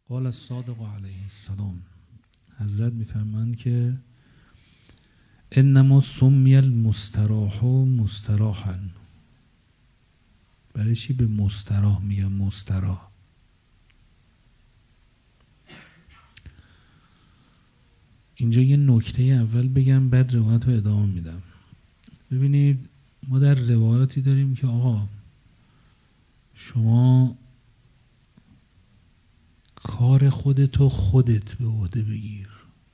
قال الصادق علیه السلام، حضرت میفرمایند که انما سمی المستراح مستراحا. برای چی به مستراح میگن مستراح؟ اینجا یه نکته اول بگم بعد روایت رو ادامه میدم. ببینید ما در روایاتی داریم که آقا شما کار خودتو خودت به عهده بگیر،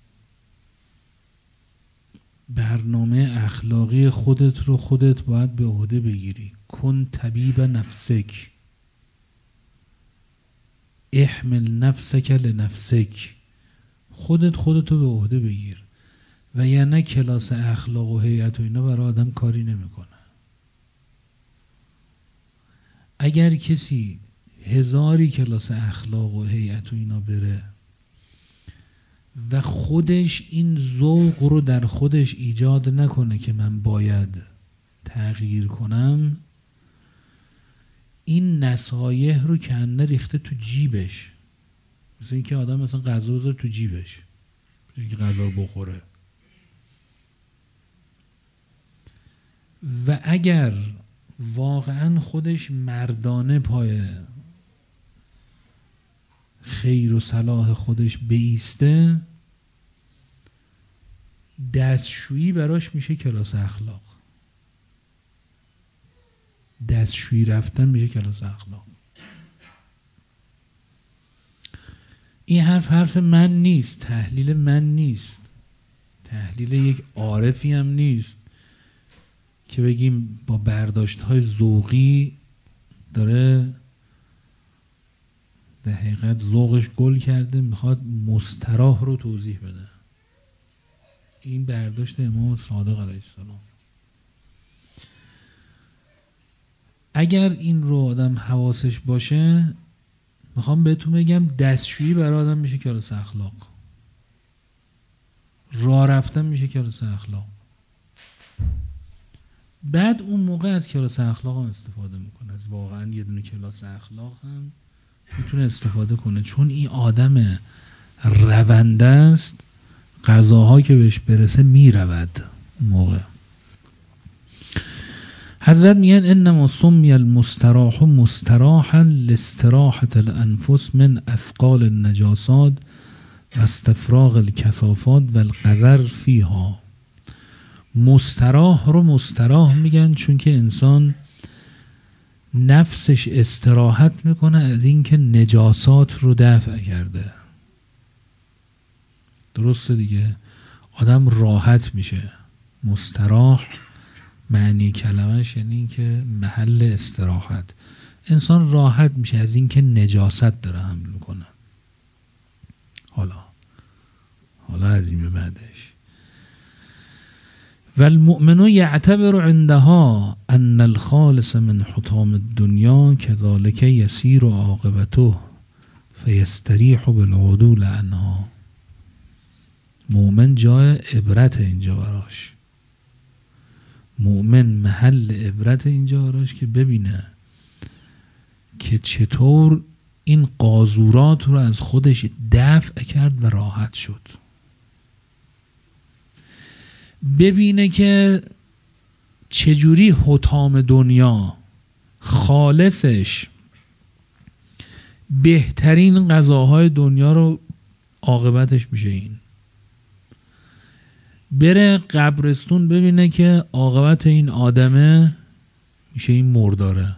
برنامه اخلاقی خودت رو خودت باید به عهده بگیری. کن طبیب نفسک، احمل نفسک لنفسک. خودتو به عهده بگیر و یعنی کلاس اخلاق و هیئت و اینا برای آدم کاری نمیکنه. اگر کسی 1000 کلاس اخلاق و هیئت و اینا بره و خودش این ذوق رو در خودش ایجاد نکنه که من باید تغییر کنم، این نصایح رو کنه ریخته تو جیبش. مثل اینکه آدم مثلا غذا بذاره تو جیبش اینکه غذا رو بخوره. و اگر واقعا خودش مردانه پای خیر و صلاح خودش بایسته، دستشویی براش میشه کلاس اخلاق. دستشویی رفتن میشه کلاس اخلاق. این حرف من نیست، تحلیل من نیست، تحلیل یک عارفی هم نیست که بگیم با برداشت‌های ذوقی داره در حقیقت ذوقش گل کرده میخواد مستراح رو توضیح بده. این برداشت امام صادق علیه السلام. اگر این رو آدم حواسش باشه، میخوام بهتون بگم دستشویی برای آدم میشه کلاس اخلاق، راه رفتن میشه کلاس اخلاق. بعد اون موقع از کلاس اخلاق هم استفاده میکنه، از واقعا یه دونه کلاس اخلاق هم میتونه استفاده کنه، چون این آدم رونده است، غذاها که بهش برسه میرود اون موقع. حضرت میگن انما سمی المستراح مستراحا لاستراحة الانفس من اثقال النجاسات و استفراغ الکثافات و القذر فیها. مستراح رو مستراح میگن چون که انسان نفسش استراحت میکنه از اینکه نجاسات رو دفع کرده. درسته دیگه؟ آدم راحت میشه. مستراح معنی کلمش یعنی این که محل استراحت. انسان راحت میشه از اینکه نجاست داره حمل میکنه. حالا از این به بعدش والمؤمن یعتبر عندها ان الخالص من حطام الدنیا كذلك يسير عاقبته فيستريح بالعدول عنها. مؤمن جای عبرت اینجا براش، مؤمن محل عبرت اینجا براش که ببینه که چطور این قاذورات رو از خودش دفع کرد و راحت شد. ببینه که چجوری حطام دنیا خالصش بهترین غذاهای دنیا رو عاقبتش میشه این. بره قبرستون ببینه که عاقبت این آدمه میشه این مرداره.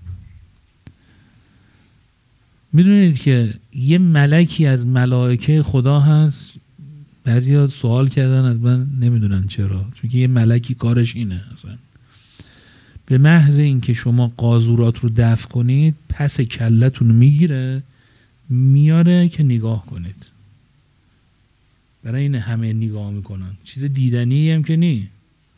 میدونید که یه ملکی از ملائکه خدا هست، بعضیا سوال کردن از من نمیدونن چرا، چون که یه ملکی کارش اینه اصلا به محض این که شما قاذورات رو دفع کنید پس کلتون میگیره میاره که نگاه کنید. برای این همه نگاه میکنن، چیز دیدنی هم که نی،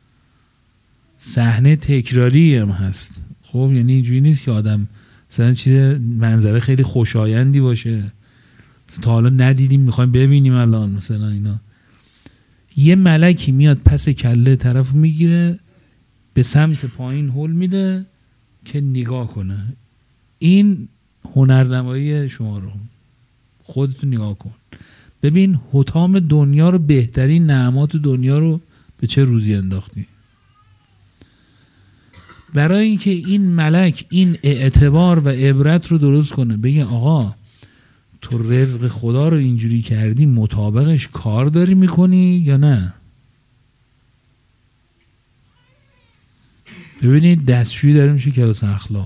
صحنه تکراری هم هست. خب یعنی اینجوری نیست که آدم مثلا چیز منظره خیلی خوشایندی باشه تا حالا ندیدیم میخوایم ببینیم الان مثلا اینا. یه ملکی میاد پس کله طرف میگیره به سمت پایین هل میده که نگاه کنه. این هنرنمایی شما رو خودتو نگاه کن ببین حطام دنیا رو، بهترین نعمات دنیا رو به چه روزی انداختی. برای اینکه این ملک این اعتبار و عبرت رو درست کنه، بگه آقا تو رزق خدا رو اینجوری کردی، مطابقش کار داری میکنی یا نه؟ ببینید دستشویی داره میشه کلاس اخلاق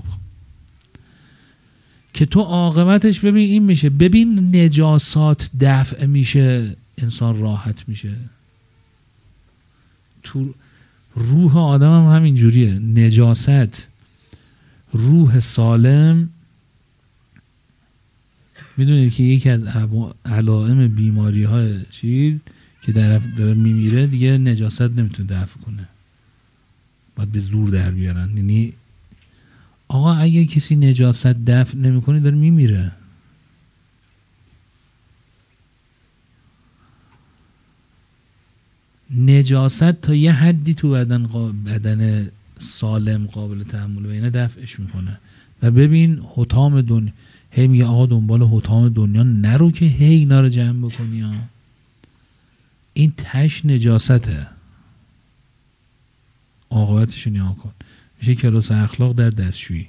که تو عاقبتش ببین این میشه. ببین نجاسات دفع میشه، انسان راحت میشه. تو روح آدم هم همین جوریه. نجاست روح سالم، میدونید که یکی از علائم بیماری های چیز که داره میمیره دیگه نجاست نمیتونه دفع کنه، باید به زور در بیارن. یعنی آقا اگه کسی نجاست دفع نمیکنه داره میمیره. نجاست تا یه حدی تو بدن سالم قابل تحمل و اینا دفعش میکنه. و ببین حطام دنیا، هی میگه آقا دنبال حطام دنیا نرو که هی اینا رو جمع بکنی ها. این تش نجاسته، عاقبتش رو نگاه کن. میشه کلاس اخلاق در دستشویی.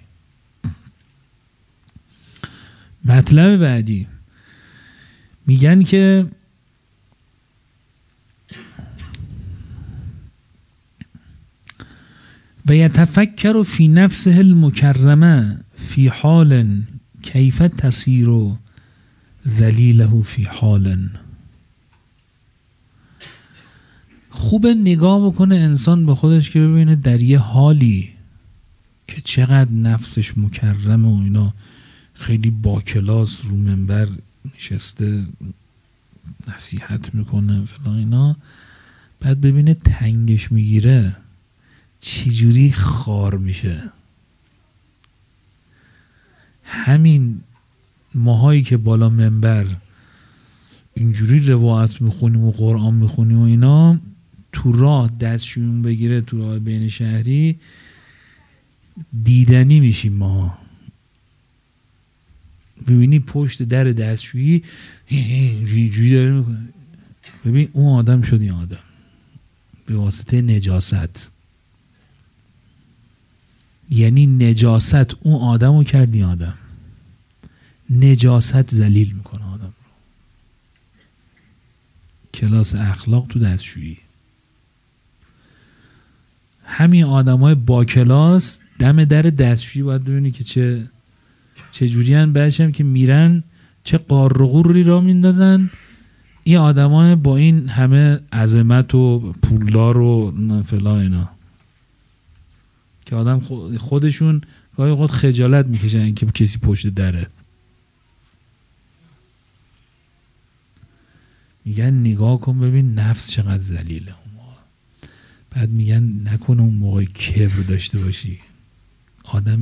مطلب بعدی میگن که و یتفکر فی نفسه المکرمه فی حال کیف تسیر ذلیله فی حال. خوب نگاه بکنه انسان به خودش که ببینه در یه حالی که چقدر نفسش مکرمه و اینا، خیلی با کلاس رو منبر نشسته نصیحت میکنه فلان اینا، بعد ببینه تنگش میگیره چجوری خار میشه. همین ماهایی که بالا منبر اینجوری روایت میخونیم و قرآن میخونیم و اینا، تو راه دستشویمون بگیره تو راه بین شهری دیدنی میشیم ما. ببینی پشت در دستشویی اینجوری داره میکنه، ببین اون آدم شد این آدم به واسطه نجاست. یعنی نجاست اون آدم رو کردی آدم، نجاست ذلیل میکنه آدم رو. کلاس اخلاق تو دستشویی. همین آدم های با کلاس دم در دستشویی باید ببینی که چه جوری هن. بعدش هم که میرن چه قارقوری را میندازن. این آدم های با این همه عظمت و پولدار و فلا اینا که آدم خودشون گاهی خود خجالت میکشن که کسی پشت دره. میگن نگاه کن ببین نفس چقدر ذلیله اون موقع. بعد میگن نکنه اون موقع کبر داشته باشی. آدم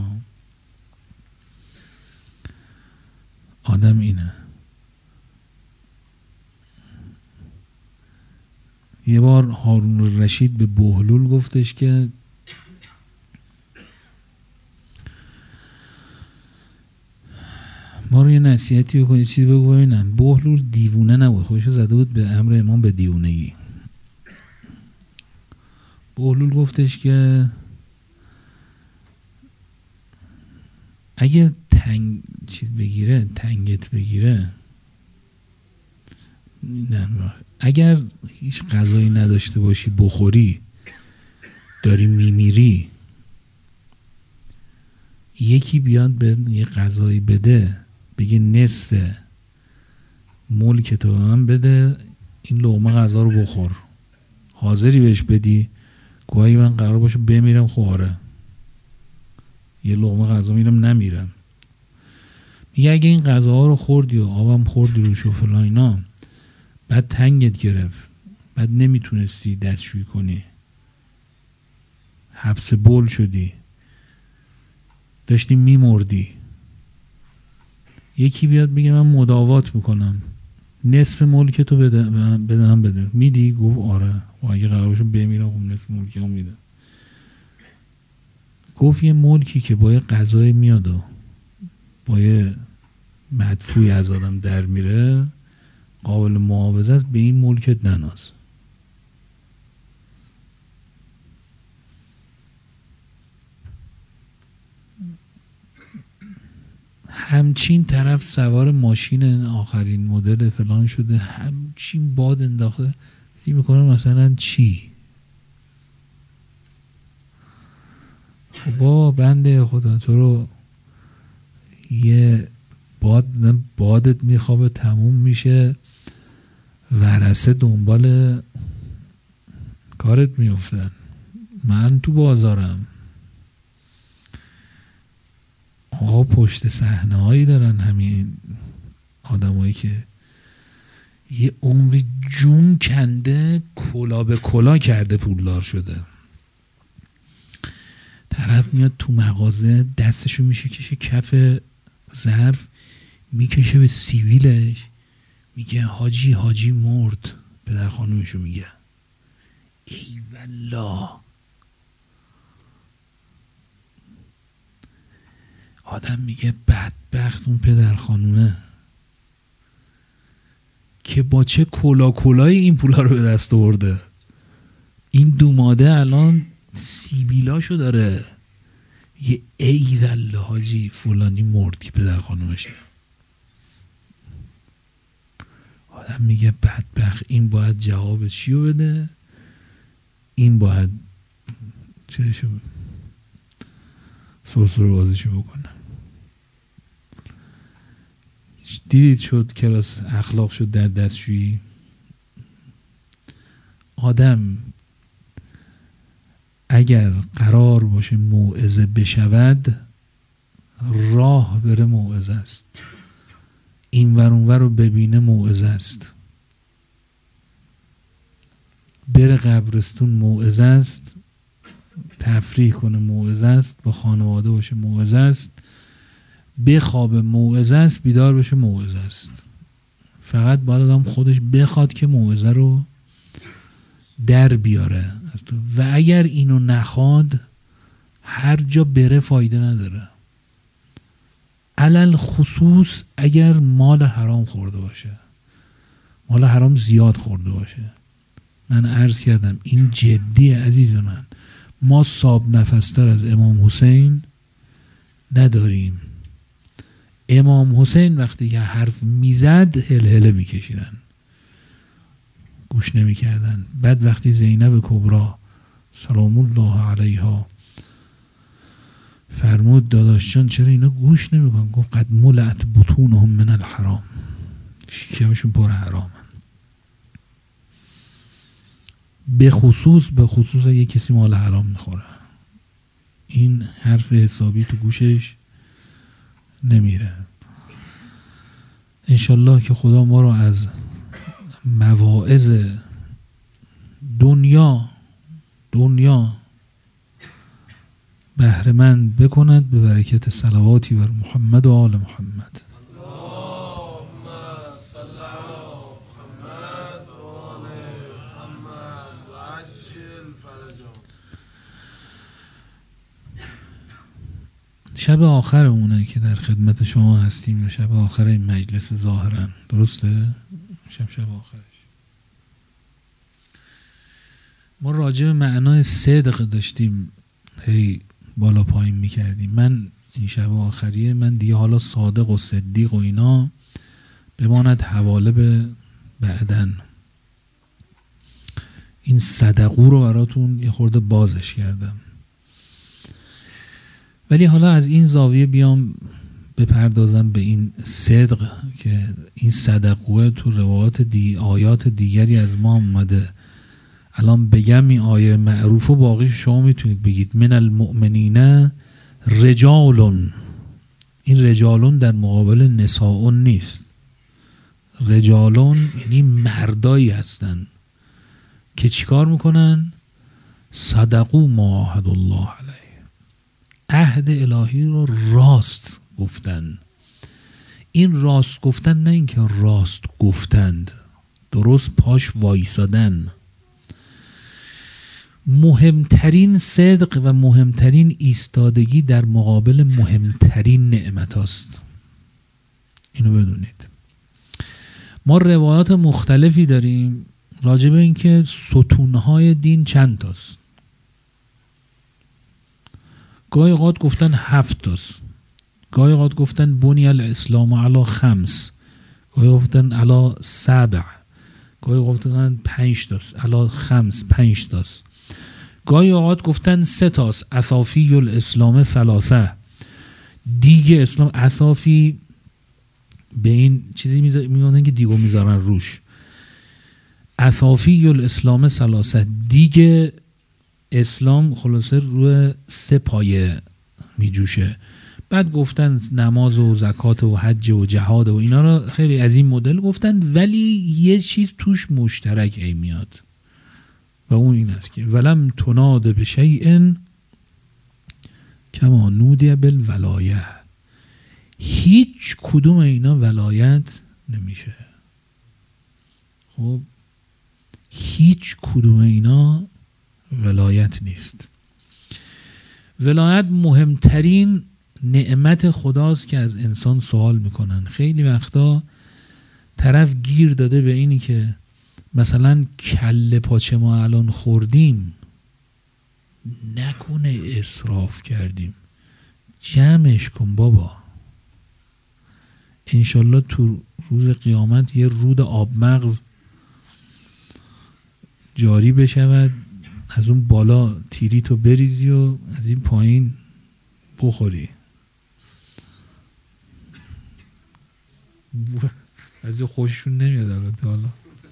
اینه. یه بار هارون الرشید به بهلول گفتش که ما رو یه نصیحتی بکن، یه چیزی بگو ببینم. بهلول دیوونه نبود، خودشو زده بود به امر امام به دیوونگی. بهلول گفتش که اگه تنگت بگیره نه، اگر هیچ غذایی نداشته باشی بخوری، داری میمیری، یکی بیاد به یه غذایی بده، بگه نصف ملک تو به من بده، این لقمه غذا رو بخور، حاضری بهش بدی؟ گویی من قرار باشه بمیرم. خواره یه لقمه غذا میرم نمیرم. میگه اگه این غذاها رو خوردی و آبم خوردی روش و فلان اینا، بعد تنگت گرفت، بعد نمیتونستی دستشویی کنی، حبس بول شدی، داشتی میمردی، یکی بیاد بگه من مداوات میکنم، نصف ملک تو بده میدی؟ گفت آره. و اگه قرار باشه بمیرم خب نصف ملک هم میده. گفت یه ملکی که با یه غذای میاد و با یه مدفوعی از آدم در میره، قابل معاوضه است، به این ملکت نناز. همچین طرف سوار ماشین آخرین مدل فلان شده، همچین باد انداخته، فکر میکنه مثلا چی؟ خب بنده خدا تو رو یه بادت میخوابه، تموم میشه، ورثه دنبال کارت میفتن، من تو بازارم. آقا پشت صحنه هایی دارن همین آدمایی که یه عمری جون کنده، کلا به کلا کرده، پولدار شده. طرف میاد تو مغازه، دستشو میکشه کف ظرف، میکشه به سیویلش، میگه حاجی مرد. پدر خانومشو میگه ای والله. آدم میگه بدبخت اون پدر خانومه که با چه کلای این پولا رو به دست آورده. این دوماده الان سیبیلاشو داره. یه ای والله حاجی فلانی مرد که پدر خانومشه. آدم میگه بدبخت، این باید جواب چیو بده؟ این باید چیشو سرسر بازیشو بکنه. دیدید شد کلاس اخلاق شد در دستشویی. آدم اگر قرار باشه موعظه بشود، راه بره موعظه است، این ور اون ور رو ببینه موعظه است، بره قبرستون موعظه است، تفریح کنه موعظه است، با خانواده باشه موعظه است، بخوابه موعظه است، بیدار بشه موعظه است. فقط باید آدم خودش بخواد که موعظه رو در بیاره. و اگر اینو نخواد، هر جا بره فایده نداره. علل خصوص اگر مال حرام خورده باشه، مال حرام زیاد خورده باشه. من عرض کردم این جدیه عزیز من. ما صاب نفستر از امام حسین نداریم. امام حسین وقتی که حرف میزد هلهله میکشیدن، گوش نمیکردن. بعد وقتی زینب کبری سلام الله علیها فرمود داداش جان چرا اینا گوش نمیکنن؟ گفت قد ملعت بطونهم من الحرام، شکمشون پر حرامه. به خصوص اگه کسی مال حرام میخوره، این حرف حسابی تو گوشش نمیره. انشالله که خدا ما رو از مواعظ دنیا بهره مند بکند به برکت صلواتی بر محمد و آل محمد. شب آخرمونه که در خدمت شما هستیم و شب آخر این مجلس ظاهرا، درسته؟ شب آخرش ما راجع به معنای صدق داشتیم هی بالا پایین میکردیم. من این شب آخریه من دیگه حالا صادق و صدیق و اینا بماند حواله به بعدن. این صدقو رو براتون یه خورده بازش کردم، ولی حالا از این زاویه بیام بپردازم به این صدق که این صدقوه تو روایات آیات دیگری از ما اومده. الان بگم این آیه معروف و باقیش شما میتونید بگید. من المؤمنین رجالون. این رجالون در مقابل نساون نیست. رجالون یعنی مردایی هستن که چیکار میکنن؟ صدقو ما عهد الله علیه، عهد الهی رو راست گفتن. این راست گفتن نه اینکه راست گفتند، درست پاش وایسادن. مهمترین صدق و مهمترین ایستادگی در مقابل مهمترین نعمت است. اینو بدونید. ما روایات مختلفی داریم راجع به اینکه ستونهای دین چند تاست. گاهی اوقات گفتن 7 تاست، گاهی اوقات گفتن بنی الاسلام علی 5، گاهی گفتن علی 7، گاهی گفتن 5 تاست علی 5 5 تاست، گاهی اوقات گفتن 3 تاست اصافی الاسلام 3، دیگ اسلام. اصافی به این چیزی میگن که دیگو میذارن روش. اصافی الاسلام 3، دیگ اسلام خلاصه روی 3 پایه میجوشه. بعد گفتن نماز و زکات و حج و جهاد و اینا رو خیلی از این مدل گفتن، ولی یه چیز توش مشترک ای میاد و اون این است که ولم تناد بشیء کما نودی بالولایه. هیچ کدوم اینا ولایت نمیشه. خب هیچ کدوم اینا ولایت نیست. ولایت مهمترین نعمت خداست که از انسان سوال میکنن. خیلی وقتا طرف گیر داده به اینی که مثلا کله پاچه ما الان خوردیم نکنه اسراف کردیم، جمعش کن بابا، انشالله تو روز قیامت یه رود آب مغز جاری بشود، از اون بالا تیری تو بریزی و از این پایین بخوری. از این خوششون نمیاد البته. حالا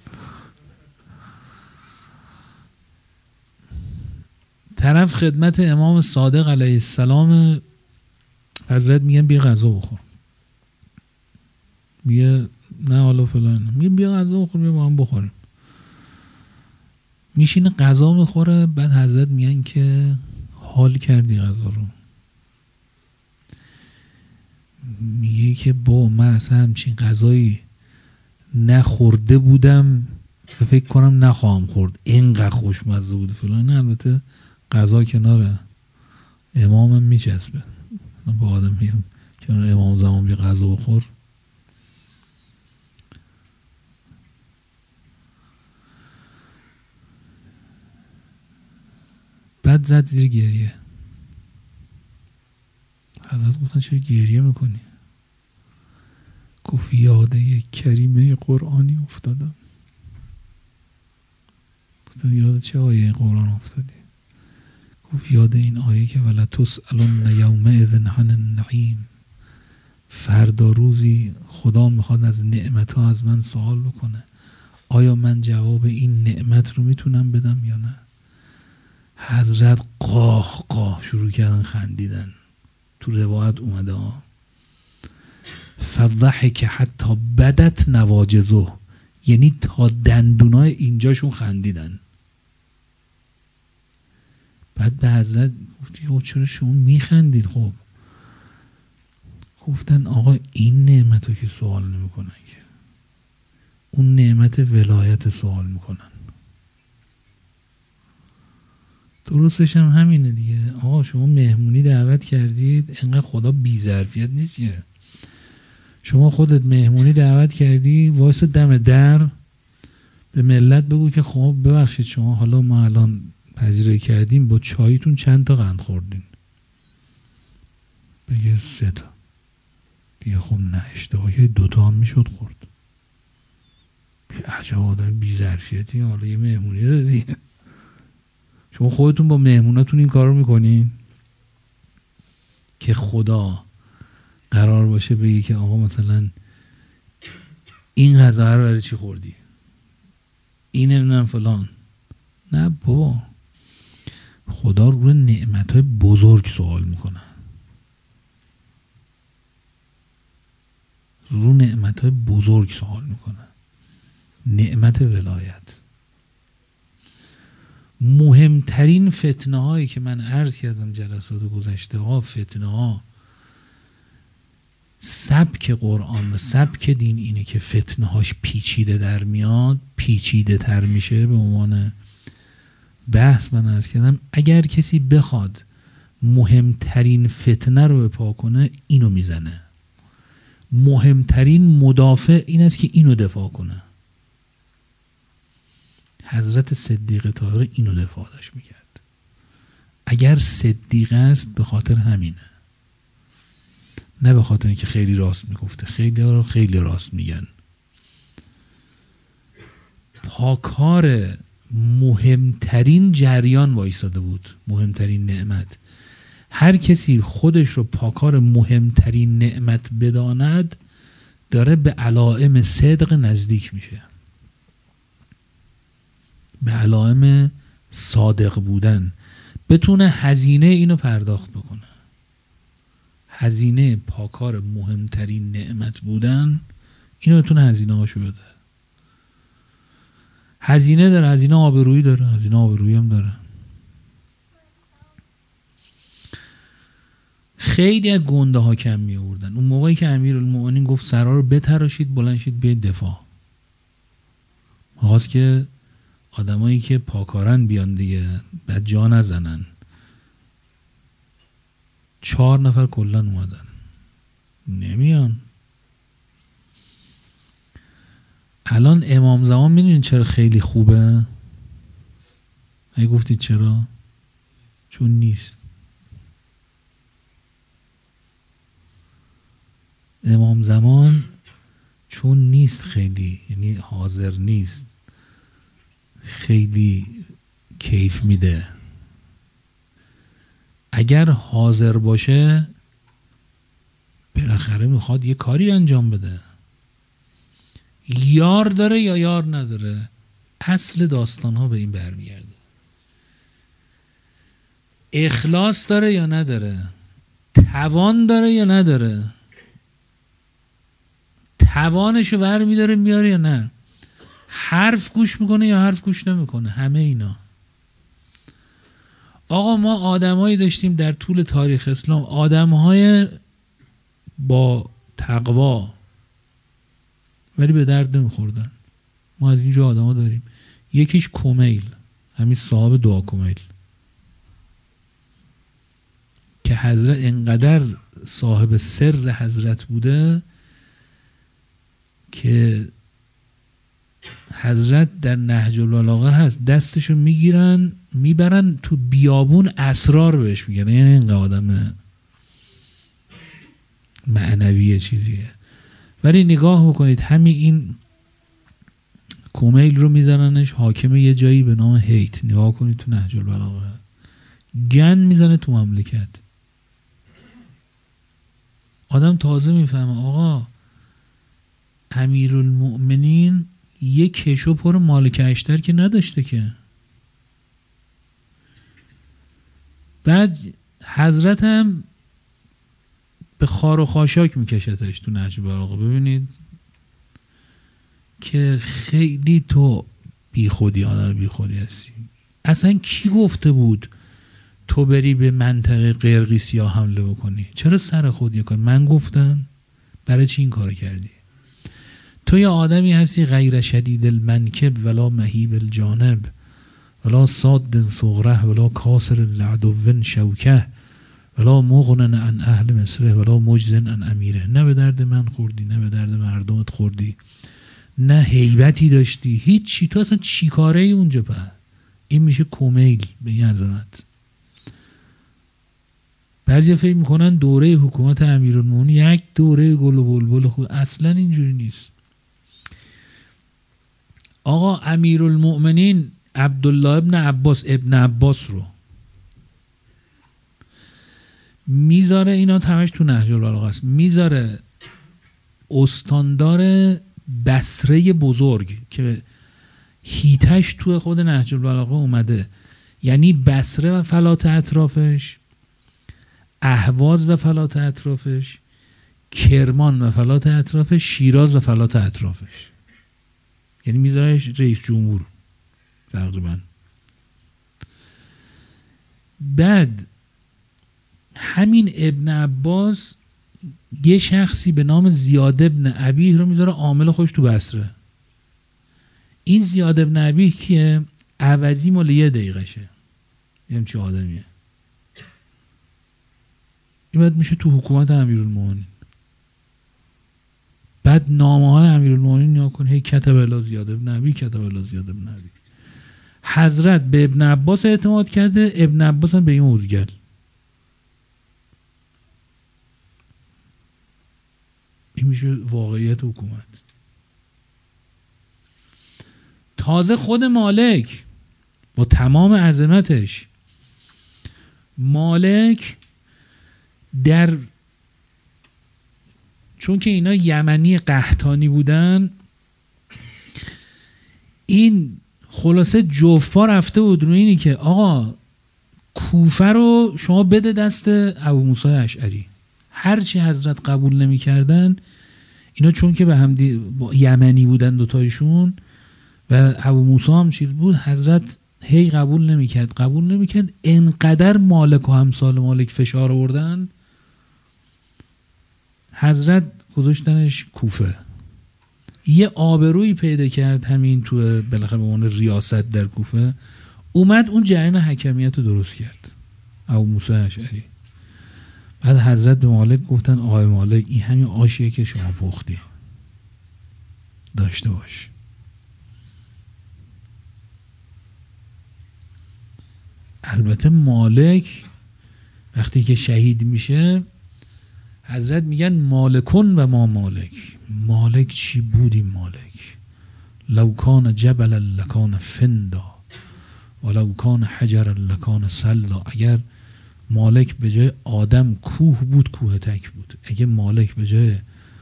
طرف خدمت امام صادق علیه السلام، حضرت میگن بیا غذا بخور، میگه نه حالا فلان، میگه بیا غذا بخور، بیا با هم بخوریم. میشینه غذا میخوره، بعد حضرت میگن که حال کردی غذا رو؟ میگه که با من اصلا همچین غذایی نخورده بودم و فکر کنم نخواهم خورد، اینقدر خوشمزه بود فلان. البته غذا کنار امامم میچسبه، با آدم میگم کنار امام زمان بیا غذا بخور. بعد زد زیر گریه. حضرت گفتن چرا گریه میکنی؟ گفت یاد یک کریمه قرآنی افتادم. گفتن یاد چه آیه قرآن افتادی؟ گفت یاد این آیه که ولا تسألن یومئذ عن النعیم. فردا روزی خدا میخواد از نعمتها از من سوال بکنه، آیا من جواب این نعمت رو میتونم بدم یا نه؟ حضرت قاه قاه شروع کردن خندیدن. تو روایت اومده ها فضحک حتی بدت نواجذه، یعنی تا دندونای اینجاشون خندیدن. بعد به حضرت گفتی خب چرا شما میخندید؟ خب گفتن آقا این نعمت رو که سوال نمیکنن که، اون نعمت ولایت سوال میکنن. درستش هم همینه دیگه. آقا شما مهمونی دعوت کردید، انقدر خدا بی‌ظرفیت نیست که شما خودت مهمونی دعوت کردی وایس دم در به ملت بگو که خب ببخشید شما حالا ما الان پذیرایی کردیم، با چایتون چند تا قند خوردین؟ بگه 3 تا. بگه خب نه اشتباهی 2 تا هم میشد خورد. عجب آدم بی‌ظرفیتی، حالا یه مهمونی دادی. شما خودتون با مهموناتون این کار رو میکنین که خدا قرار باشه بگی که آقا مثلا این غذا رو برای چی خوردی، این نمیدونم فلان. نه بابا، خدا روی نعمتهای بزرگ سوال میکنه، رو نعمتهای بزرگ سوال میکنه. نعمت ولایت. مهمترین فتنه هایی که من عرض کردم جلسات گذشته ها، فتنه ها سبک قرآن و سبک دین اینه که فتنه هاش پیچیده در میاد، پیچیده تر میشه. به عنوان بحث من عرض کردم اگر کسی بخواد مهمترین فتنه رو بپا کنه اینو میزنه. مهمترین مدافع این است که اینو دفاع کنه. حضرت صدیق طاهر اینو دفاع داشت میکرد. اگر صدیق است به خاطر همینه، نه به خاطر اینکه خیلی راست میگفته. خیلی راست میگن. پاکار مهمترین جریان وایساده بود، مهمترین نعمت. هر کسی خودش رو پاکار مهمترین نعمت بداند داره به علائم صدق نزدیک میشه، به علائم صادق بودن، بتونه هزینه اینو پرداخت بکنه. هزینه پاکار مهمترین نعمت بودن اینو بتونه هزینه هاشو بده. هزینه داره، هزینه آبرویی داره، هزینه آبرویی هم داره. خیلی از گنده ها کم می آوردن. اون موقعی که امیرالمومنین گفت سرا رو بتراشید بلند شید بیاید دفاع، خواست که آدمایی که پاکارن بیان دیگه، بعد جا نزنن. 4 نفر کلن اومدن، نمیان. الان امام زمان میدونید چرا خیلی خوبه؟ اگه گفتید چرا؟ چون نیست. امام زمان چون نیست، خیلی، یعنی حاضر نیست، خیلی کیف میده. اگر حاضر باشه بالاخره میخواد یه کاری انجام بده. یار داره یا یار نداره، اصل داستان ها به این برمیگرده. اخلاص داره یا نداره، توان داره یا نداره، توانشو برمیداره میاره یا نه، حرف گوش میکنه یا حرف گوش نمیکنه. همه اینا. آقا ما آدمایی داشتیم در طول تاریخ اسلام، آدمهای با تقوا ولی به درد نمیخوردن. ما از اینجا آدما داریم. یکیش کمیل، همین صاحب دعا کمیل، که حضرت انقدر صاحب سر حضرت بوده که حضرت در نهج البلاغه هست، دستشو میگیرن میبرن تو بیابون، اسرار بهش میگن. یعنی اینقدر آدم معنویه چیزیه. ولی نگاه بکنید، همین این کمیل رو میزننش حاکم یه جایی به نام هیت. نگاه کنید تو نهج البلاغه، گن میزنه تو مملکت. آدم تازه میفهمه آقا امیرالمؤمنین یه کشو پر مالک اشتر که نداشته که. بعد حضرت هم به خار و خاشاک میکشتش تو نهج البلاغه. ببینید که خیلی تو بی خودی، آدم بی خودی هستی. اصلا کی گفته بود تو بری به منطقه قرقیسیا حمله بکنی؟ چرا سر خودی کنی؟ من گفتم؟ برای چی این کار کردی؟ تو یه آدمی هستی غیر شدید المنکب ولا مهیب الجانب ولا صاد ثغره ولا کاسر لعدو شوکه ولا مغنن عن اهل مصره ولا مجزن عن امیره. نه به درد من خوردی، نه به درد مردمت خوردی، نه هیبتی داشتی، هیچی. تو اصلا چی کاره ای اونجا؟ په این میشه کمیل به این عظمت. بعضی فکر میکنن دوره حکومت امیرالمومنین یک دوره گل و بلبل خوب. اصلا اینجوری نیست. آقا امیرالمؤمنین عبدالله ابن عباس رو میذاره، اینا تمش تو نهج البلاغه است، میذاره استاندار بصره بزرگ که هیتش تو خود نهج البلاغه اومده. یعنی بصره و فلات اطرافش، اهواز و فلات اطرافش، کرمان و فلات اطرافش، شیراز و فلات اطرافش. یعنی میذارش رئیس جمهور تقریبا. بعد همین ابن عباس یه شخصی به نام زیاد ابن ابیه رو میذاره عامل خوش تو بصره. این زیاد ابن ابیه کیه؟ عوضی مال 1 دقیقه شه. یه چه آدمیه؟ این بعد میشه تو حکومت امیرالمومنین. بعد نامه های امیرالمومنین نیا کن، هی کتب الی زیاد بن نبی، کتب الی زیاد بن نبی. حضرت به ابن عباس اعتماد کرده، ابن عباس هم به این اوزگل. این میشه واقعیت حکومت. تازه خود مالک با تمام عظمتش، مالک چون که اینا یمنی قحطانی بودن، این خلاصه جوفا رفته بود روی اینی که آقا کوفه رو شما بده دست ابو موسی اشعری. هرچی حضرت قبول نمی کردن اینا، چون که به هم یمنی بودن دوتایشون و ابو موسی هم چیز بود، حضرت هی قبول نمی کرد. انقدر مالک و همسال مالک فشار آوردن، حضرت گذاشتنش کوفه. یه آبرویی پیدا کرد همین تو بالاخره به عنوان ریاست در کوفه، اومد اون جریان حکمیت رو درست کرد، ابو موسی اشعری. بعد حضرت به مالک گفتن آقای مالک این همین آشیه که شما پختی، داشته باش. البته مالک وقتی که شهید میشه، حضرت میگن مالکون و ما مالک. مالک چی بود این مالک؟ لو کان جبل لکان فندا ولو کان حجر لکان سلا. اگر مالک به جای آدم کوه بود، کوه تک بود. اگر مالک به جای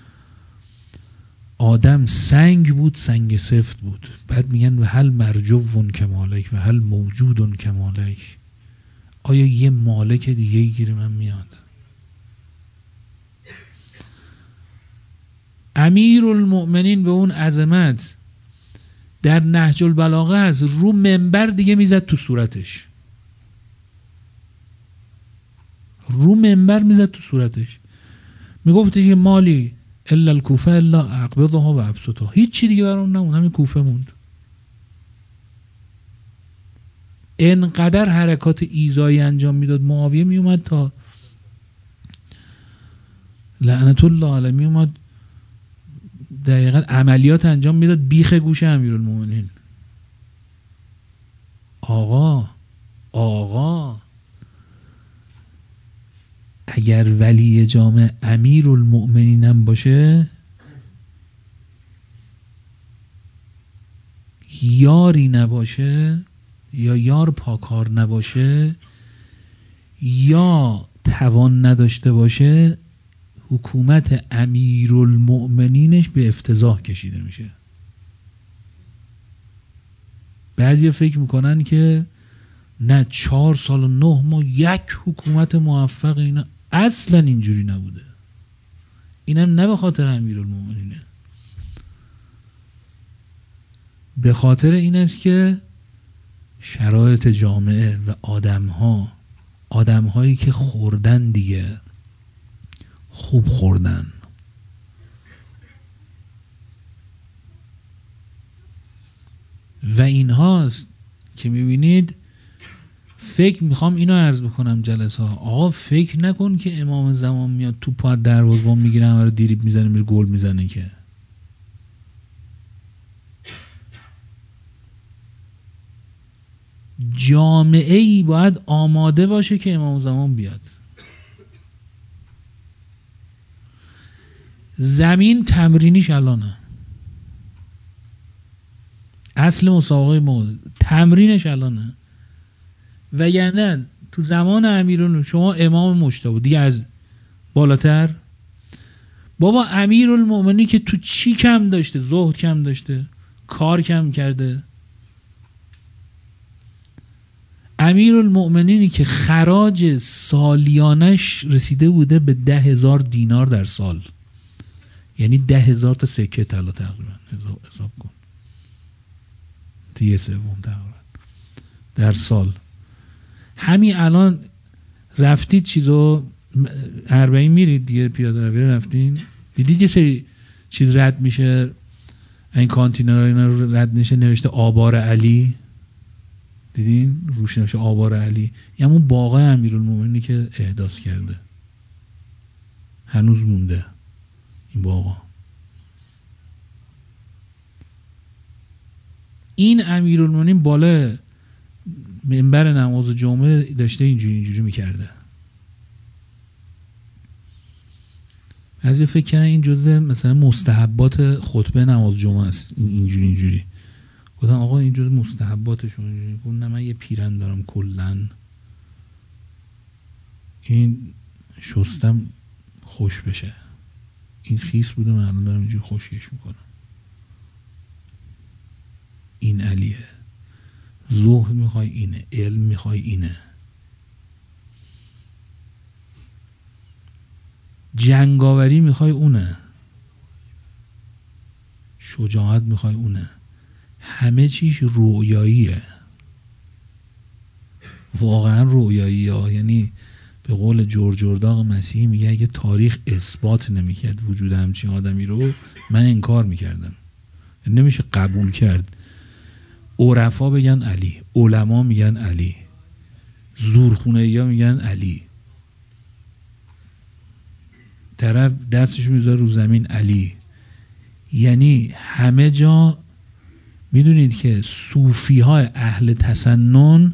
آدم سنگ بود، سنگ سفت بود. بعد میگن و هل مرجوون که مالک و هل موجودون که مالک. آیا یه مالک دیگه گیر من میاد؟ امیرالمؤمنین به اون عظمت در نهج البلاغه از رو منبر دیگه میزد تو صورتش، رو منبر میزد تو صورتش، میگفت که مالی الا الکوفه الا اقبضها و ابسطها. هیچ چی دیگه برام نموند، همین کوفه موند. انقدر حرکات ایذایی انجام میداد. معاویه میومد تا لعنت الله علیه میومد دقیقا عملیات انجام میداد بیخ گوش امیرالمومنین. آقا اگر ولی جامع امیرالمؤمنینم باشه، یاری نباشه یا یار پاکار نباشه یا توان نداشته باشه، حکومت امیرالمؤمنینش به افتضاح کشیده میشه. بعضی فکر میکنن که نه 4 سال و 9 ماه یک حکومت موفق، اینا اصلا اینجوری نبوده. اینم نه به خاطر امیرالمؤمنینه، به خاطر این است که شرایط جامعه و آدمهایی که خوردن دیگه، خوب خوردن. و این هاست که میبینید میخوام اینو عرض بکنم جلسه ها. آقا فکر نکن که امام زمان میاد تو پا دروازه میگیره، همه رو دیریب میزنه، میره گل میزنه. که جامعه ای باید آماده باشه که امام زمان بیاد. زمین تمرینیش الانه، اصل مسابقه تمرینش الانه. و یعنی تو زمان امیرالمؤمنین شما امام مجتبی دیگه از بالاتر، بابا امیرالمؤمنین که تو چی کم داشته؟ زهد کم داشته، کار کم کرده. امیرالمؤمنینی که خراج سالیانش رسیده بوده به 10,000 دینار در سال، یعنی 10,000 تا سکه طلا تقریبا، حساب کن، یه سوم تقریبا در سال. همین الان رفتید چیزو 40 میرید دیگه، پیاده روی رفتین، دیدید یه سری چیز رد میشه، این کانتینرها اینا رو رد میشه، نوشته آبار علی، دیدین روش نوشته آبار علی، یعنی اون باغ امیرالمؤمنینی که احداث کرده هنوز مونده این باغا. این امیرالمومنین بالا منبر نماز جمعه داشته اینجوری میکرده. بعضی فکر کنن این جزء مثلا مستحبات خطبه نماز جمعه است، اینجوری گفتم آقا این جزء مستحباتشون. اینجوری گفتم نه من یه پیرن دارم کلن این شستم خوش بشه، این خیس بوده من دارم اینجوری خوشگش میکنم. این علیه. زهد میخوای اینه، علم میخوای اینه، جنگاوری میخوای اونه، شجاعت میخوای اونه. همه چیش رویاییه، واقعا رویاییه. یعنی به قول جورج ارداق مسیحی میگه اگه تاریخ اثبات نمیکرد وجود همچین آدمی رو من انکار میکردم. نمیشه قبول کرد. عرفا بگن علی، علما میگن علی، زورخونه ها میگن علی، طرف دستش میذاره رو زمین علی. یعنی همه جا میدونید که صوفی های اهل تسنن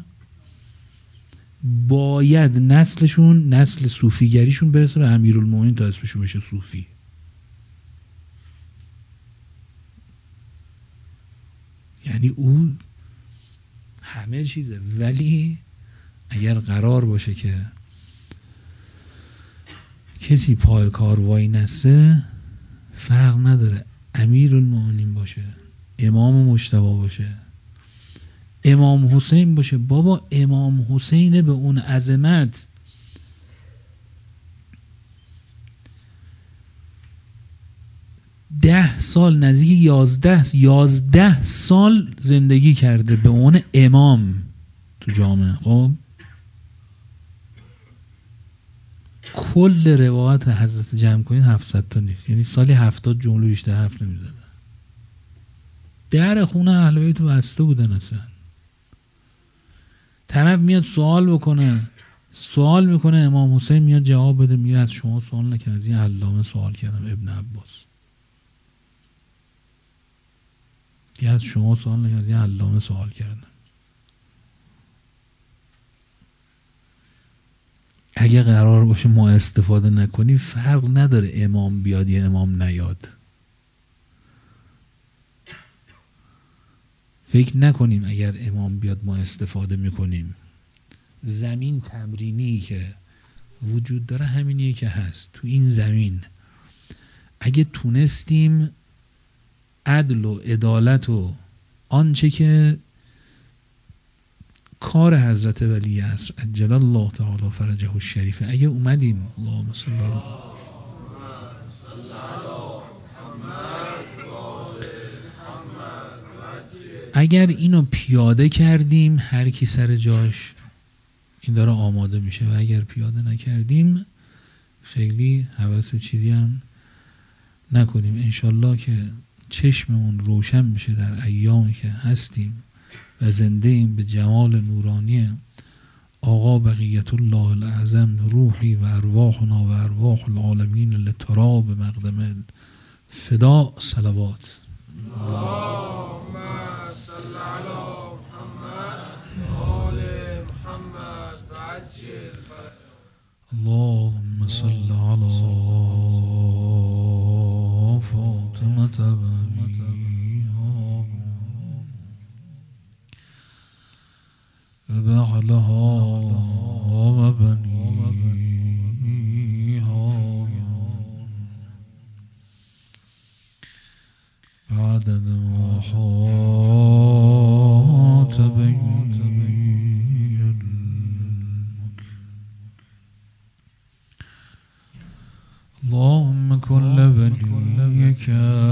باید نسلشون، نسل صوفیگریشون برسه به امیرالمومنین تا اسمشون بشه صوفی. یعنی او همه چیزه. ولی اگر قرار باشه که کسی پای کار وای نسه، فرق نداره امیرالمومنین باشه، امام مجتبی باشه، امام حسین باشه. بابا امام حسین به اون عظمت ده سال، نزدیک 11 سال زندگی کرده به اون امام تو جامعه. خب کل روایت حضرت جمع کنید 700 تا نیست، یعنی سالی 70 جمله بیشتر حرف نمیزدن. در خونه اهل بیت بسته بودن. اصلا طرف میاد سوال میکنه امام حسین میاد جواب بده، میگه از شما سوال نکردم، از این علامه سوال کردم ابن عباس. از شما سوال نکردم، از این علامه سوال کردم. اگه قرار باشه ما استفاده نکنیم فرق نداره امام بیاد یا امام نیاد. فکر نکنیم اگر امام بیاد ما استفاده میکنیم. زمین تمرینی که وجود داره همینیه که هست. تو این زمین اگه تونستیم عدل و عدالت و آنچه که کار حضرت ولی عصر عجل الله تعالی فرجه الشریفه، اگه اومدیم اللهم صل علی اگر اینو پیاده کردیم هر کی سر جاش، این داره آماده میشه. و اگر پیاده نکردیم خیلی هوس چیزی هم نکنیم. انشالله که چشممون روشن بشه در ایامی که هستیم و زنده ایم به جمال نورانی آقا بقیت الله الاعظم روحی و ارواحنا و ارواح العالمین لتراب مقدم فدا صلوات. اللهم صل علی محمد آل محمد وعجل. اللهم صل علی فاطمة وبعلها وبنيها بعدد ما حاط به اللهم كن وليك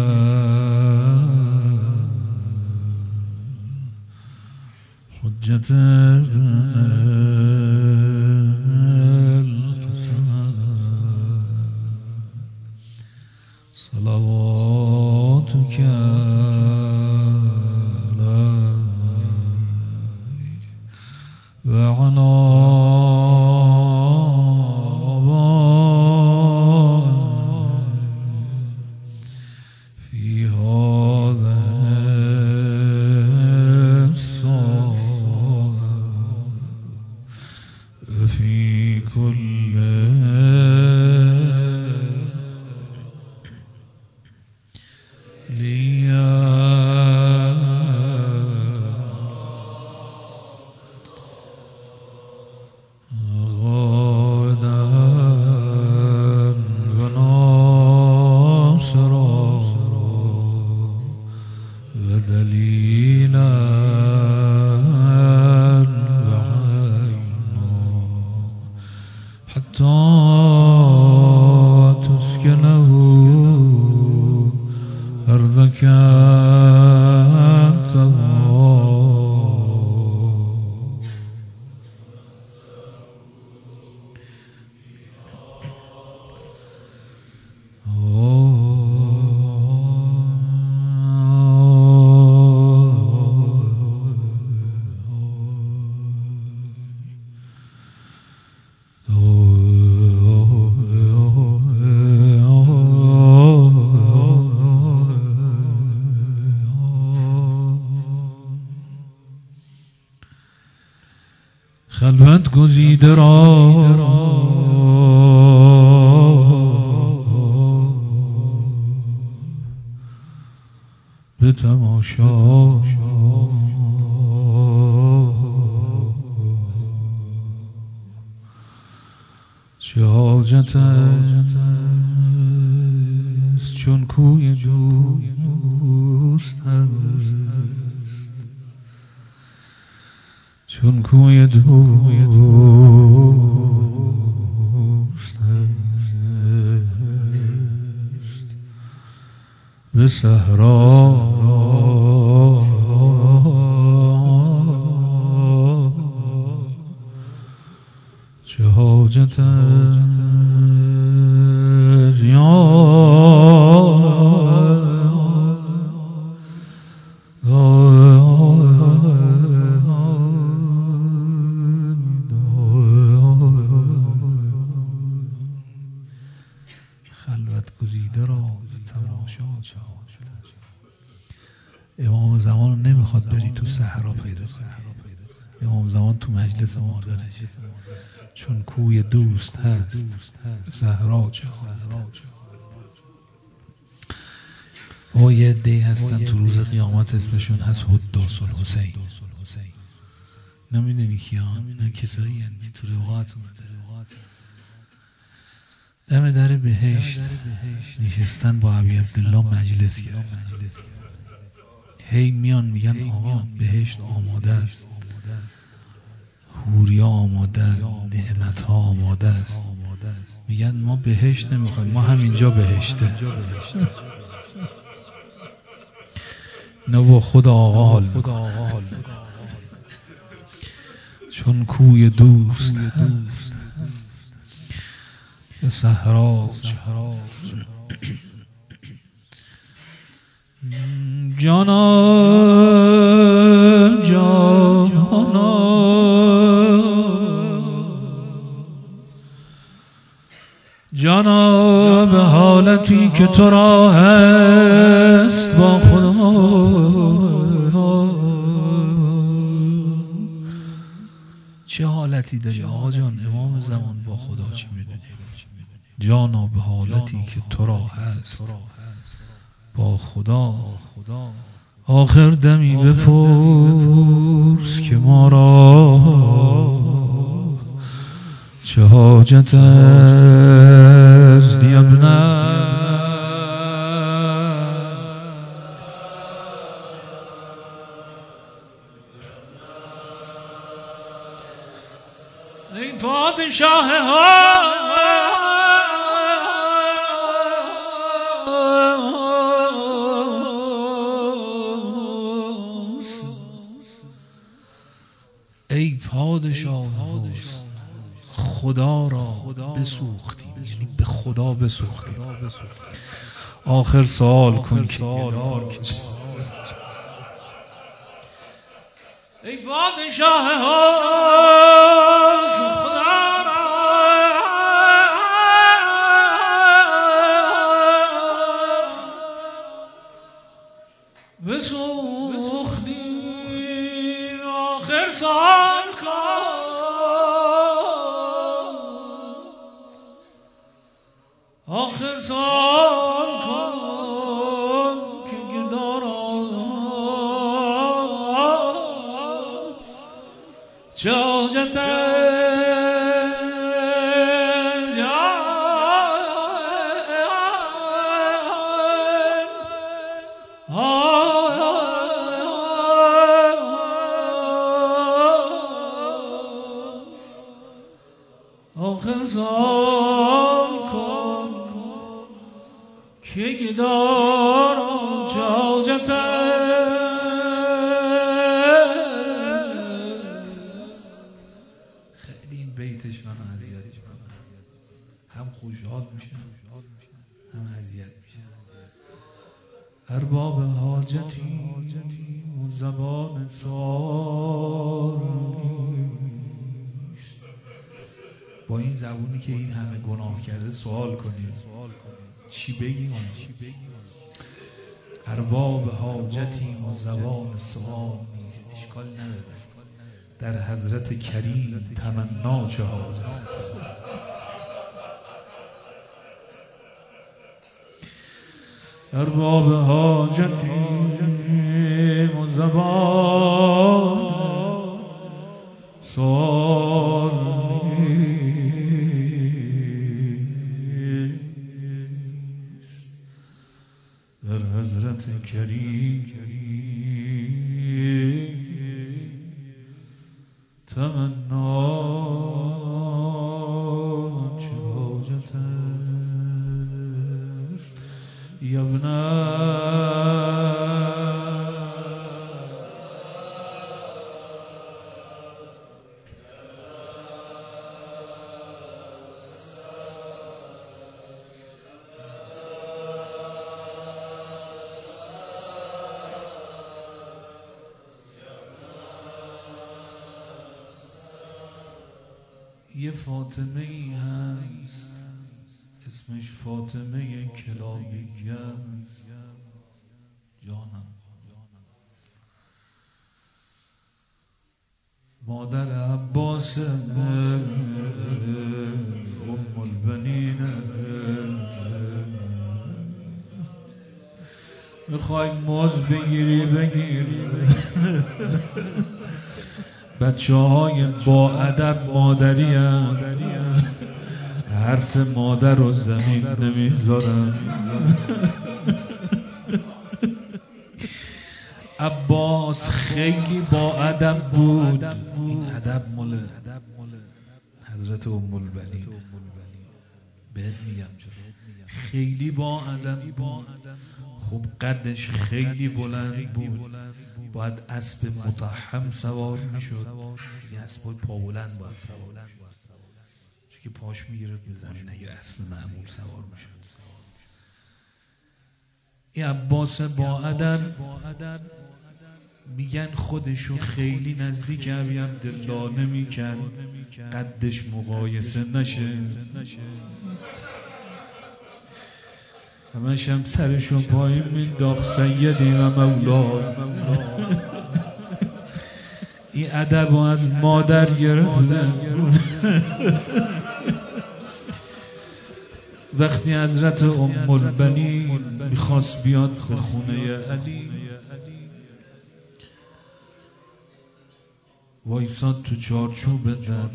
حجة الحسن صلواتك عليه وعلى کرد خلوت گزیده را به تماشا چه حاجت است چون کوی دوست است چون کوی دوست است به صحرا چه حاجت است خلوت گزیده را به تماشا چه حاجت است. امام زمان نمیخواد بری تو صحرا پیدا کنی. امام زمان تو مجلس مادرش چون کوی دوست هست صحرا چه حاجت. او یه عده‌ای هستن تو روز قیامت اسمشون هست حداث الحسین. نمیدونی کیان؟ نه کسایی هستن تو روایت اومده دم در بهشت نشستن با ابی عبدالله مجلس کردن. هی میان میگن آقا بهشت آماده است، حوریا آماده، نعمت ها آماده است. میگن ما بهشت نمیخوایم، ما همینجا بهشته. نه با خود آقا حال میکن چون کوی دوست هست به صحرا جانا جانا به حالتی که تو را هست با خدا چه حالتی داری آقا جان؟ امام زمان با خدا چی میدونی؟ جانا به حالتی که تو را هست با خدا آخر دمی بپرس که ما را چه حاجت است یبنه ای پادشاه ها ای پادشاه خدا را بسوختیم، یعنی به خدا بسوختیم. آخر سوال کن که ای پادشاه خدا را بسوختیم. آخر سوال کن آخر سوال کن که گداران چه حاجت آخر سوال کن که گداران حاجت خیلی این بیتش من اذیت میکنه، هم خوشحال میشه هم اذیت میشه. ارباب حاجتی و زبان سوال نیست. با این زبونی که این همه گناه کرده سوال کنیم چی بگیم؟ ارباب حاجتی و زبان سوال نیست. اشکال نداره، در حضرت کریم تمنا چه حاجت. ارباب حاجتی و زبان سوال نیست، در حضرت کریم تمنا چه حاجت است. یا ابن یه فاطمه ای هست اسمش فاطمه کلابی است. جانم مادر عباس ام البنین، میخوای موز بگیری بگیر. بچه های با ادب مادری هم حرف مادر رو زمین نمیذارن. عباس خیلی با ادب بود. این ادب مال حضرت ام البنین. بهت میگم خیلی با ادب بود. خب قدش خیلی بلند بود، باید اسب متحم سوار میشد. یه اسب پا بلند باید سوار، چون که پاش میگیره به زمین، اگه اسب معمول سوار میشد. این عباس با ادب میگن خودشو خیلی نزدیک ابی عبدالله نمیکرد قدش مقایسه نشه. همش هم سرشو پایین مینداخت سیدی و مولا. این ادب از مادر گرفته. وقتی حضرت ام البنین میخواست بیاد به خونه علی، وایساد تو چارچوب در،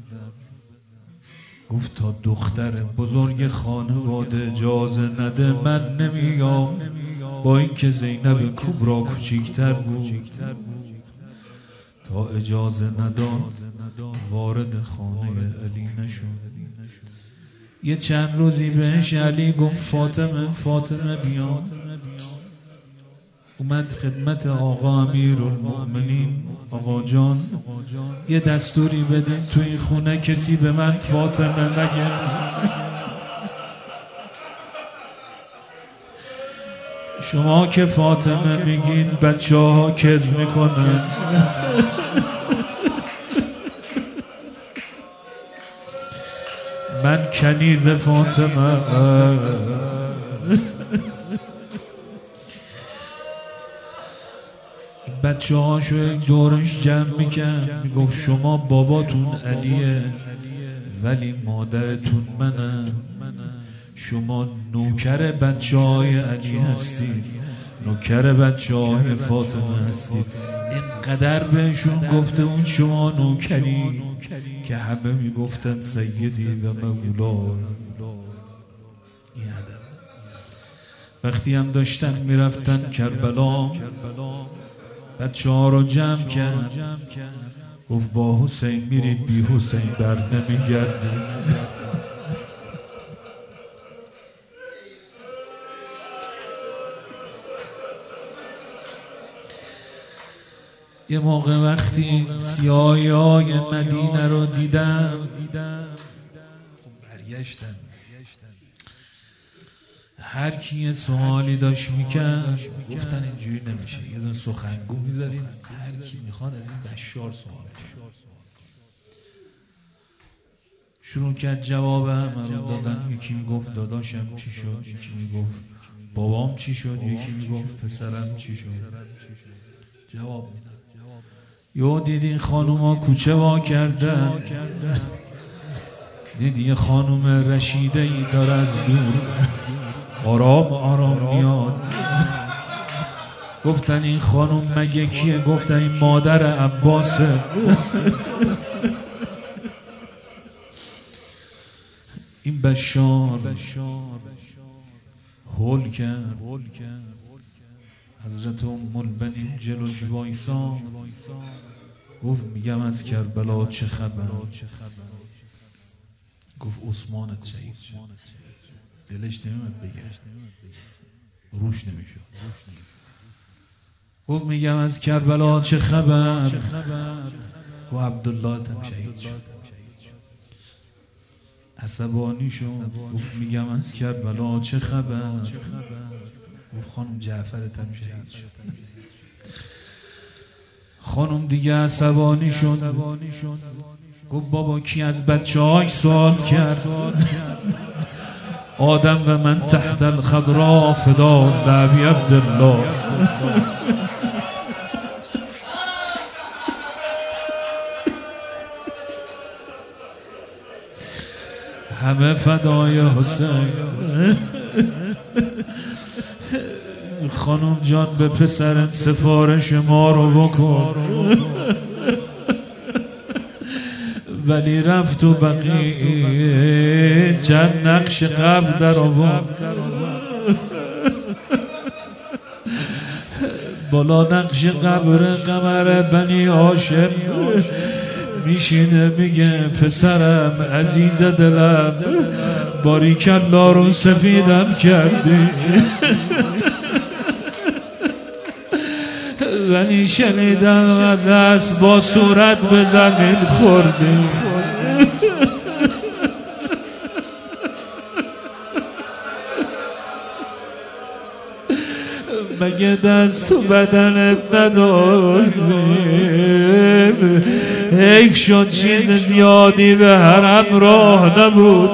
گفت تا دختر بزرگ خانواده اجازه نده من نمیام. با اینکه زینب کبرا کوچیکتر بود، تا اجازه نداد وارد خانه علی نشد. یه چند روزی بهش علی گفت فاطمه بیاد. اومد خدمت آقا امیرالمؤمنین، آقا جان یه دستوری بدین تو این خونه کسی به من فاطمه نگه. شما که فاطمه میگین بچه ها کز میکنن. من کنیز فاطمه. بچه هاشو دورش جمع میکن، میگفت شما باباتون علیه ولی مادرتون منم. شما نوکر بچه های علی هستید، نوکر بچه های فاطمه هستید. اینقدر بهشون گفته اون شما نوکری که همه میگفتن سیدی و مولا. وقتی هم داشتن میرفتن کربلا، بچه ها رو جمع کرد، گفت با حسین میرید بی حسین بر نمیگردید. یه موقع وقتی سیاهیای مدینه رو دیدم برگشتن، هر کی یه سوالی داشت میکرد گفتن اینجوری نمیشه، یه دونه سخنگو میذاریم هر کی میخواد از این بشار سوال شروع کرد جواب همه رو دادن. یکی میگفت داداشم چی شد، یکی میگفت بابام چی شد، یکی میگفت پسرم چی شد. جواب میدن. یو دیدین خانوما کوچه وا کردن، دیدی یه خانوم رشیده ای داره از دور آرام آرام میاد. گفتن این خانوم مگه کیه؟ گفتن این مادر عباسه. این بشار هول کرد. حضرت ام البنین جلوش وایسا گفت میگم از کربلا چه خبر؟ گفت عثمانت شهید شد. دلش نمیاد بگه، روش نمیشد. گفت میگم از کربلا چه خبر؟ گفت عبدالله هم شهید شد. عصبانی شد. گفت میگم از کربلا چه خبر؟ گفت خانم جعفرت هم شهید شد. خانم دیگه عصبانی شد. گفت بابا کی از بچه‌هاش سوال کرد؟ آدم و من تحت الخضراء فدا لعبی عبدالله. همه فدای حسین. خانم جان به پسرت سفارش ما رو بکن. ولی رفت و بقیه چند نقش قبل در آورد. بالا نقش قبر قمر بنی هاشم میشینه میگه پسرم عزیز دلم باریکالله رو سفیدم کردی. ولی شنیدم از اسب با صورت به زمین خوردی. مگه دست تو بدنت نداشتیم؟ حیف شد چیز زیادی به حرم راه نبود.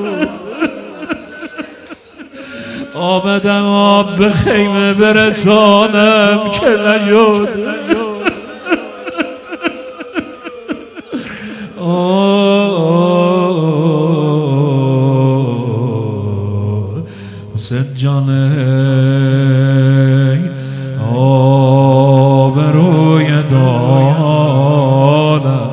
آمدم آب به خیمه برسانم که نشد. حسین جان آبروی دارم.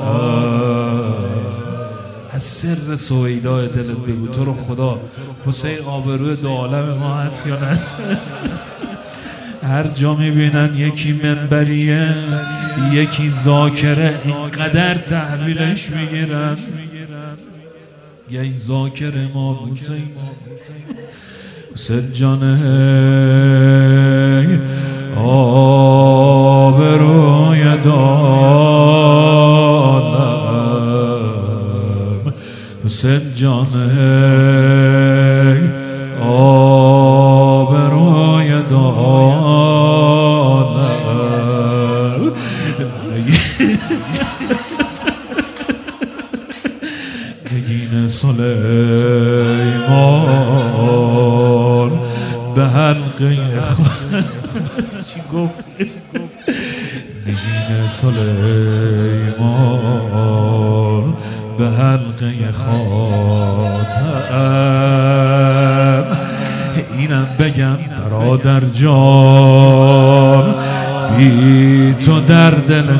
از سر سویدای دلت بگو تو رو خدا حسین آبروی دو عالم ما هست یا نه؟ هر جا میبینن یکی منبریه یکی ذاکره اینقدر تحویلش میگیرن. یه این ذاکر ما حسین حسین جان آبروی دارم. حسین جان آبروی دارم. نگین سلیمان به حلقه چی گفت؟ نگین سلیمان به حلقه خاتم. اینم بگم برادر جان بی تو در دل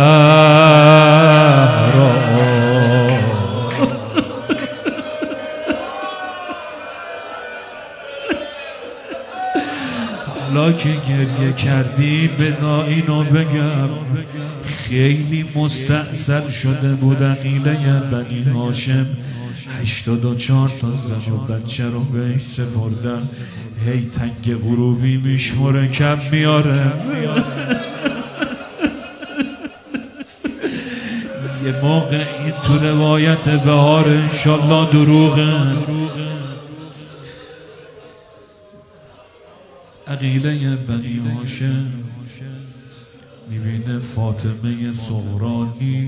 صحرا. حالا که گریه کردی بذار اینو بگم خیلی مستعصل شده بود عقیله بنی هاشم. 84 تا زن و بچه رو بهش سپردن. هی تنگ غروبی میشمره کم میاره. یه موقع این تو روایت بهار انشالله دروغه. عقیله بنی هاشم میبینه فاطمه صغرانی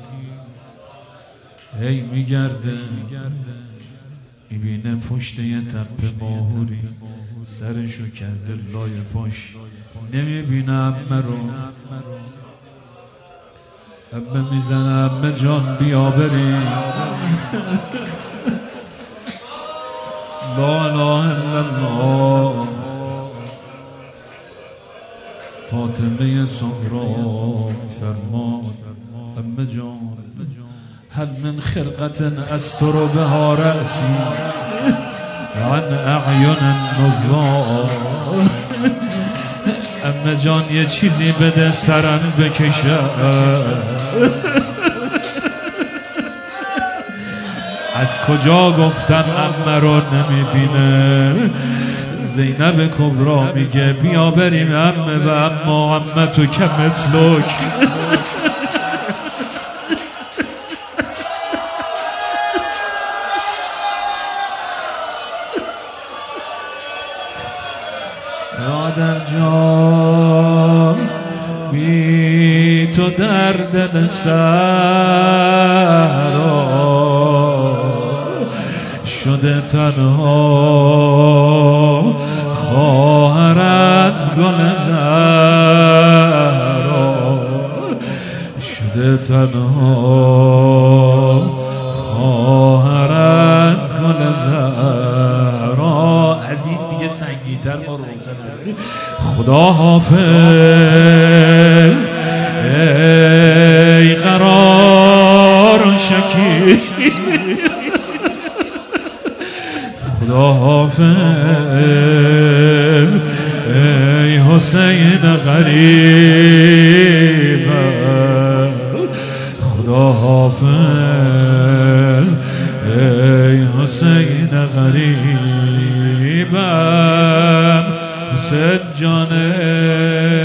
هی میگرده، میبینه پشت یه تپه ماهوری سرشو کرده لای پاش، نمیبینه عمه رو. عمه میزنه عمه جان بیا بریم. لا اله الا الله. فاطمه صغرا فرماد عمه جان هل من خرقة استر بها رأسی عن اعین النظار. عمه جان یه چیزی بده سرم بکشه. از کجا گفتن عمه رو نمیبینه؟ زینب کبرا میگه بیا بریم عمه و اما عمه تو که مثلک. برادر جان بی تو در دل سرا شده تنها خواهرت گل زهرا شده تنها خواهرت گل زهرا. از این دیگه سنگین‌تر ما روزه نداریم. خدا حافظ ای قرار و شکیب، خدا حافظ ای حسین غریب، خدا حافظ ای حسین غریبم. حسین جانه